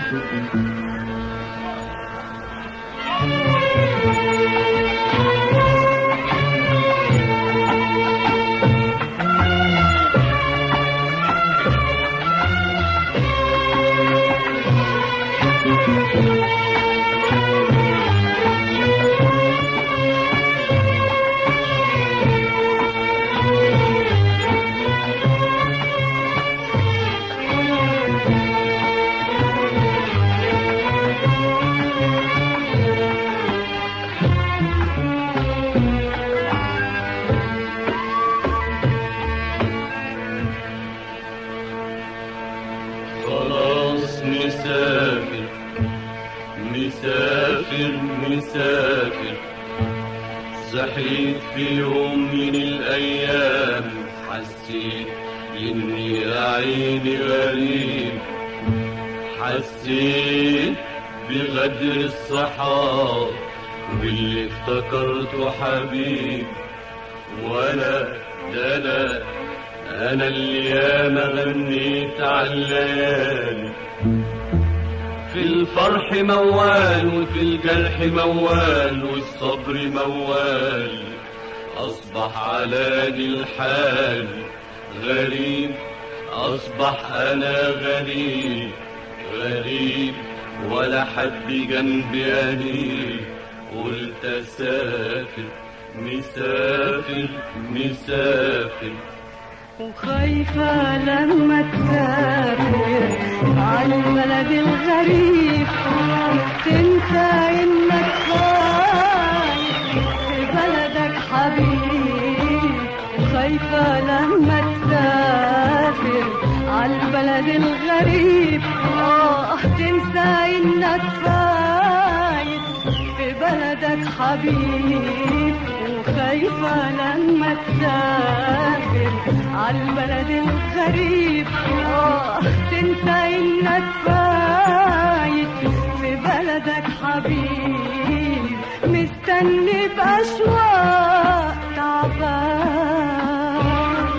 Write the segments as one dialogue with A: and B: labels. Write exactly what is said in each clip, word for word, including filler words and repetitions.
A: خلاص مسافر مسافر مسافر، صحيت في يوم من الأيام حسيت إني عيني غريب، حسيت بغدر الصحاب واللي افتكرته حبيب، وأنا ده أنا أنا اللي ياما غنيت عالليالي، في الفرح موال وفي الجرح موال والصبر موال، أصبح على دي الحال غريب، أصبح أنا غريب غريب ولا حد جنبي قريب، قلت أسافر مسافر مسافر،
B: وخايفة لما تسافر عالبلد الغريب تنسى انك خايف في بلدك حبيب، وخايفة لما تسافر عالبلد الغريب اه تنسى انك فايت في بلدك حبيب، وخايفة لما تسافر عالبلد الغريب اه تنسى انك فايت في بلدك حبيب، مستني بأشواق تعبان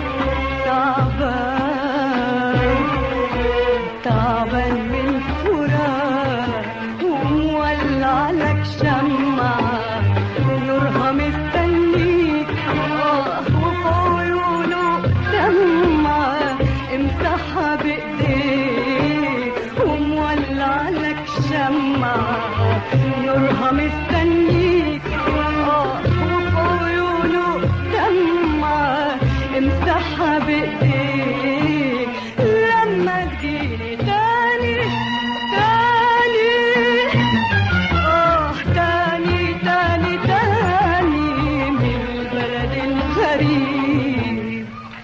B: تعبان تعبان من فراق، ومولع لك شمعة نورها مستنيك اه وفي عيونه دمعة امسحها بايديك، ومولع لك شمعة نورها مستنيك اه وفي عيونه دمعة امسحها بايديك، لما تجيلي تاني تاني اه تاني تاني تاني من البلد الغريب.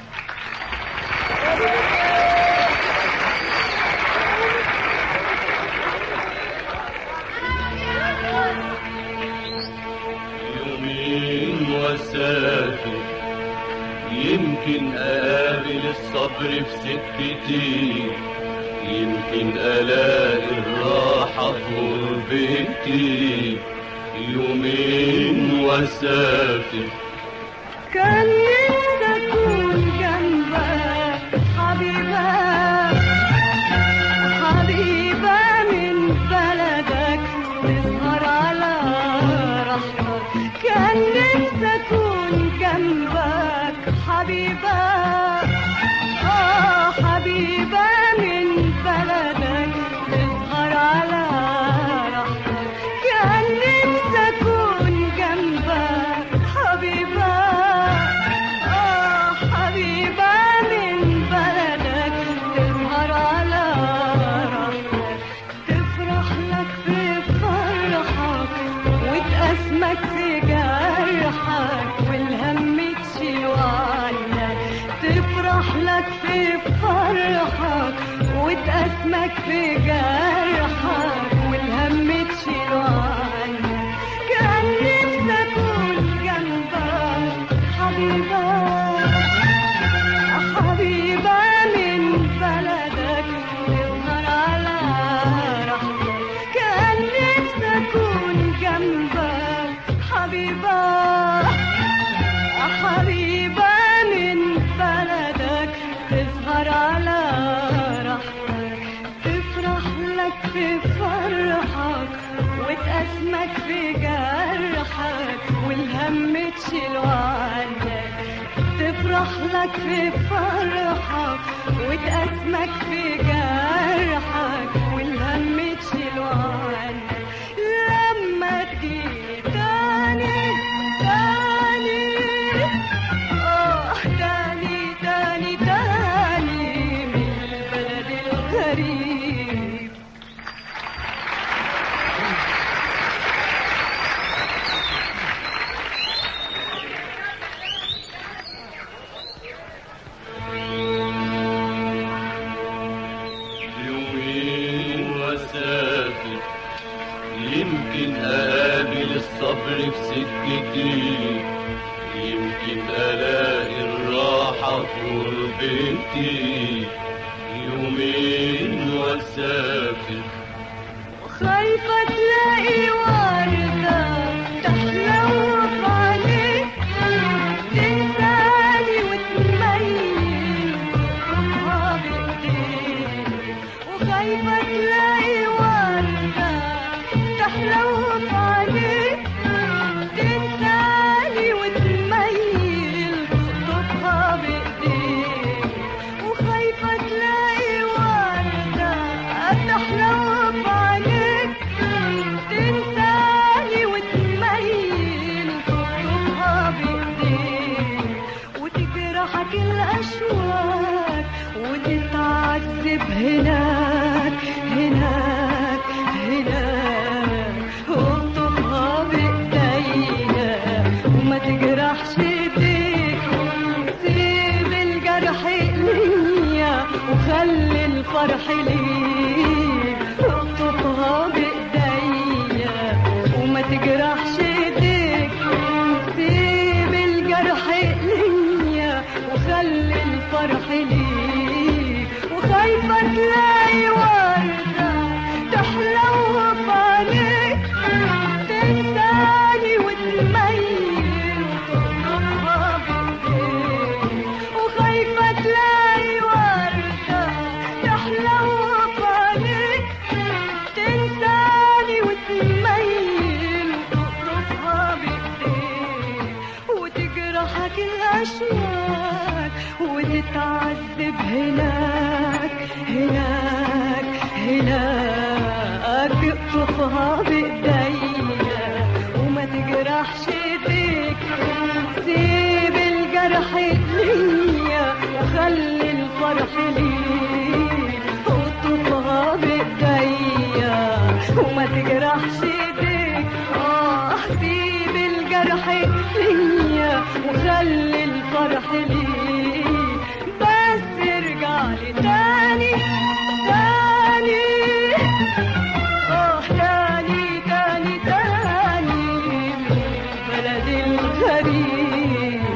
A: يومين وسافر يمكن أقابل الصبر في سكتي، يمكن ألاقي الراحة في غربتي، يومين وسافر.
B: كان نفسي أكون جنبك حبيبة حبيبة من بلدك تسهر على راحتك، كان نفسي أكون جنبك حبيبة آه حبيبة من بلدك تسهر على راحتك، كان نفسي أكون جنبك حبيبة آه حبيبة من بلدك تسهر على راحتك، تفرح لك في فرحك وتأسمك في جرحك والهم تشيل عنك، تفرح لك في فرحك وتأسمك في جرحك والهم تشيل عنك، كان نفسي أكون جنبك حبيبة حبيبة من بلدك تسهر على راحتك، كان نفسي أكون جنبك حبيبة حبيبة من بلدك تسهر على راحتك، تفرح لك في فرحك وتقسمك في جرحك والهم تشيله عنك تفرح لك في فرحك وتقسمك في جرحك والهم تشيله عنك لما تجيني تاني تاني اه تاني تاني تاني من البلد الغريب.
A: يومين واسافر يمكن اقابل الصبر في سكتي يمكن الاقي الراحة في غربتي. يومين واسافر
B: خايفة تلاقي وردة تحلو في عينيك تنساني وتميل روحها بإيديك وخايفة تلاقي وردة تحلو في عينيك تنساني وتميل روحها بإيديك وخايفة تلاقي وردة تحلو في عينيك تنساني وتميل تطلبها بإيديك وتجرحك الأشواك وتتعذب هناك هناك هناك وتطلبها بإيديا وما تجرحش ايديك سيب الجرح ليا وخلي الفرح ليك اقطفها بإيديا وما تجرحش ايديك سيب الجرح ليا وخلي الفرح ليك وخايفة تلاقي وردة تحلو في عينيك تنساني وتميل وتقطفها بإيديك وخايفة تلاقي وردة تحلو في عينيك تنساني وتميل وتقطفها بإيديك وتجرحك الأشواك وتتعذب هناك هناك هناك اقطفها بإيديا وما تجرحش ايديك سيب الجرح ليا وخلي الفرح ليك اقطفها بإيديا وما تجرحش ايديك اه سيب الجرح ليا وخلي الفرح ليك بس ارجع لي تاني تاني اه تاني تاني تاني من البلد الغريب.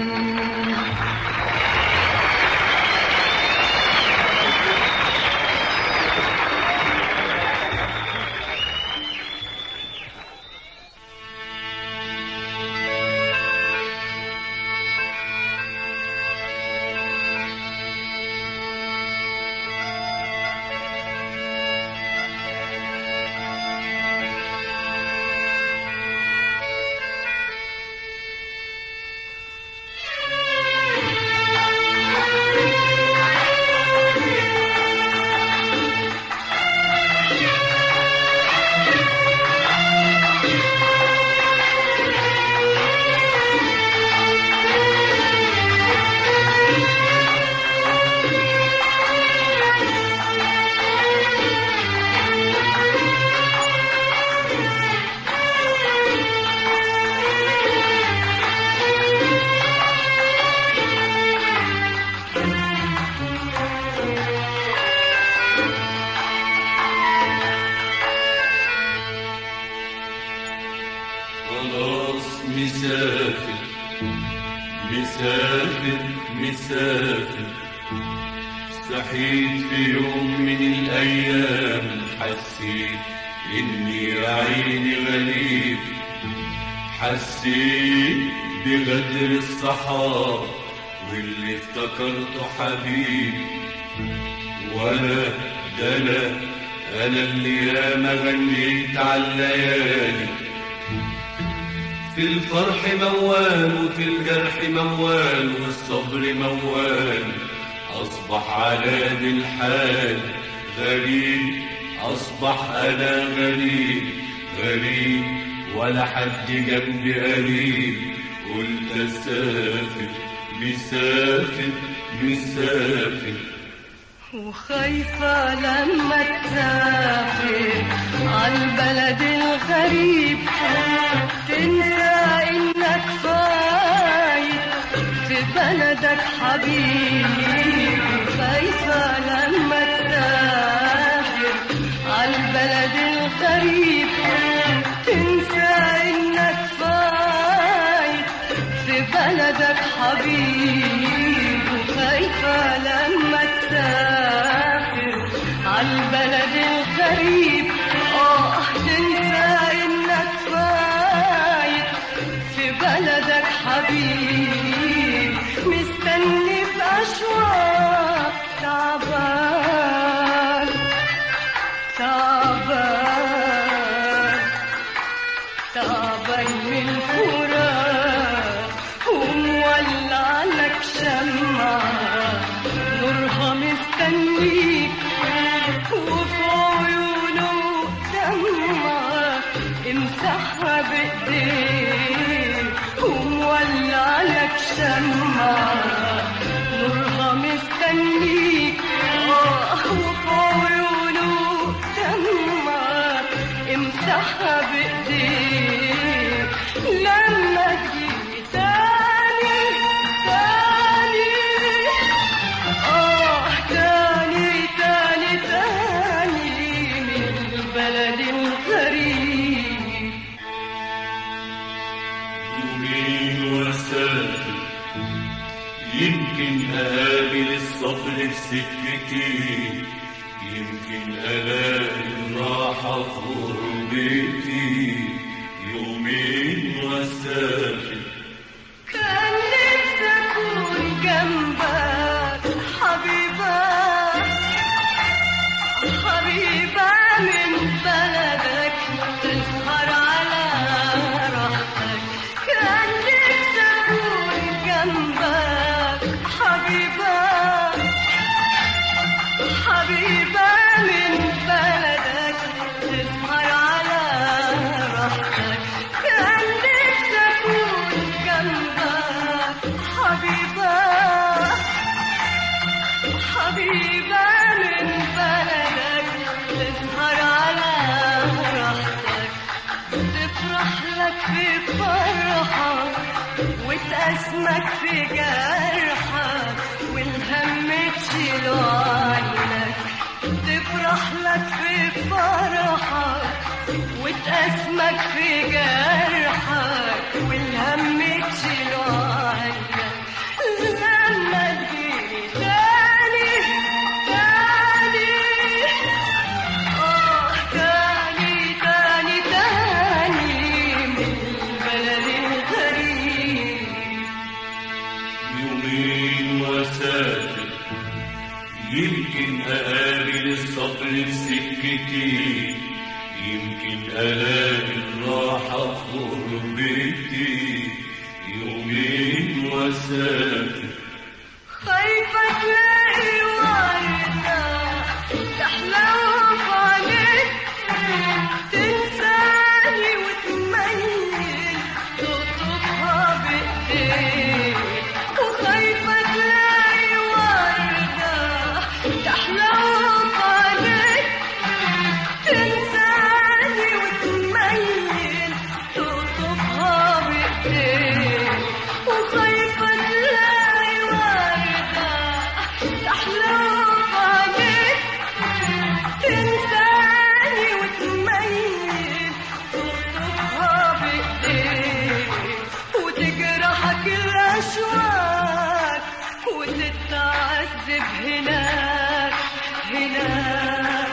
A: مسافر مسافر مسافر صحيت في يوم من الأيام حسيت إني عيني غريب، حسيت بغدر الصحاب واللي افتكرته حبيب، ولا ده أنا أنا اللي ياما غنيت عالليالي، في الفرح موال وفي الجرح موال والصبر موال، أصبح على ذي الحال غريب، أصبح أنا غريب غريب ولا حد جنبي قريب، قلت أسافر مسافر مسافر،
B: وخايفة لما تسافر عالبلد الغريب تنسى إنك فايت في بلدك حبيب، خايفة لما تسافر عالبلد الغريب تنسى إنك فايت في بلدك حبيب، وخايفة لما تسافر عالبلد الغريب اه تنسى انك فايت في بلدك حبيب، مستني بأشواق تعبان تعبان تعبان من فراق، ومولع لك شمعة نورها مستنيك، وفي عيونه دمعة امسحها بايديك، ومولع لك شمعة نورها مستنيك، وفي عيونه دمعة امسحها بايديك، لما تجي تاني تاني اه تاني تاني تاني من البلد الغريب.
A: يومين واسافر يمكن اقابل الصبر في سكتي، يمكن الاقي الراحه في غربتي، يومين واسافر
B: كان نفسي اكون جنبك حبيبة حبيبة من بلدك تسهر على راحتك، كان نفسي اكون جنبك حبيبة حبيبة من بلدك تسهر على راحتك، كان نفسي اكون جنبك حبيبة حبيبة من بلدك تسهر على راحتك، تفرح لك في فرحك وتأسمك في جرحك، والهم تشيله عنك، تفرح لك في فرحك وتأسمك في جرحك، والهم تشيله عنك، لما تجيني تاني تاني اه تاني تاني تاني من البلد الغريب.
A: يومين واسافر يمكن اقابل الصبر في سكتي، يمكن الاقي الراحه في غربتي، يومين واسافر
B: خايفة تلاقي وردة تحلو عليك تنساني وتميل تطلبها بإيديك، وخايفة تلاقي وردة تحلو عليك تنساني وتميل تطلبها بإيديك، وخايفة تلاقي وردة تحلو عليك تنساني وتميل تطلبها بإيديك، وتجرحك الأشواق وتتعذب هناك هناك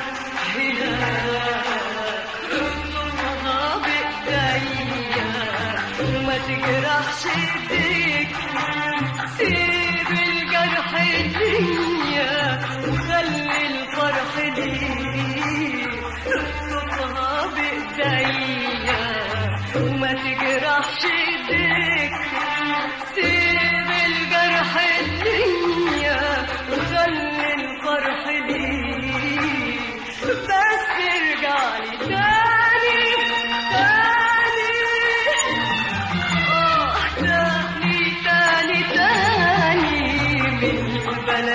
B: هناك، اطلبها بإيديا وما تجرحش ايديك، سيب الجرح ليا وخلي الفرح ليك. تجرحش ايديك سيب الجرح ليا وخلي الفرح ليك بس ارجعلي تاني تاني اه تاني تاني تاني من البلد